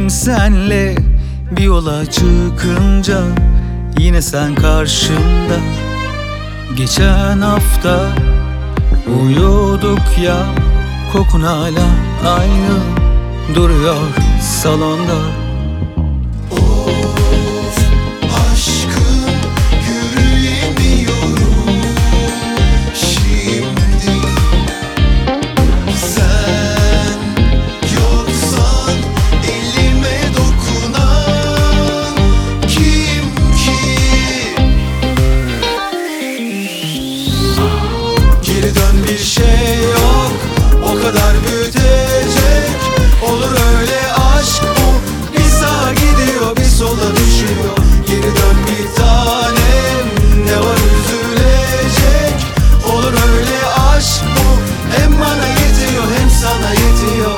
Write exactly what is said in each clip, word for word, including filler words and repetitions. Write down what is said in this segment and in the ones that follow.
Benim senle bir yola çıkınca yine sen karşımda. Geçen hafta uyuyorduk ya, kokun hala aynı duruyor salonda. Of aşkım, yürüyemiyorum şimdi. Sen yoksan elime dokunan kim ki? Geri dön, bir şey yok o kadar büyütecek. Olur öyle aşk bu, bir sağa gidiyor bir sola düşüyor. Geri dön bir tanem, ne var üzülecek? Olur öyle aşk bu, hem bana yetiyor hem sana yetiyor.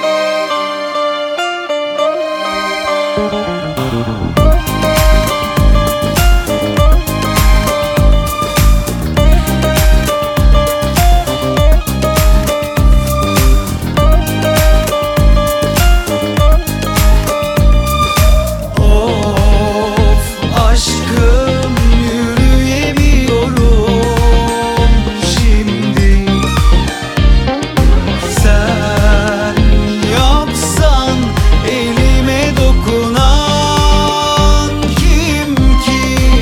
Aşkım, yürüyemiyorum şimdi. Sen yoksan elime dokunan kim ki?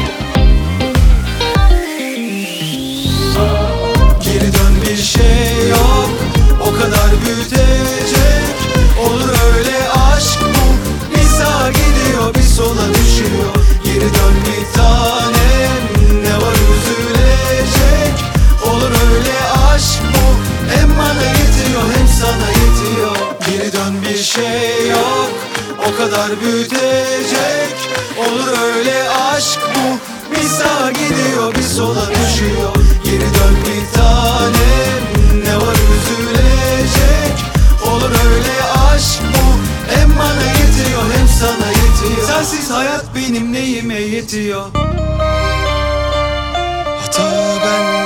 Geri dön, bir şey yok o kadar büyütecek. Olur öyle aşk bu, bir sağa gidiyor bir sola düşüyor. Geri dön bir tanem, ne var üzülecek? Olur öyle aşk bu, hem bana yetiyor hem sana yetiyor. Geri dön, bir şey yok o kadar büyütecek. Olur öyle aşk bu, bir sağa gidiyor bir sola düşüyor. Geri dön bir tanem, ne var üzülecek? Olur öyle aşk bu, hem bana yetiyor hem sana yetiyor. Sensiz hayat benim neyime yetiyor? Hata bende.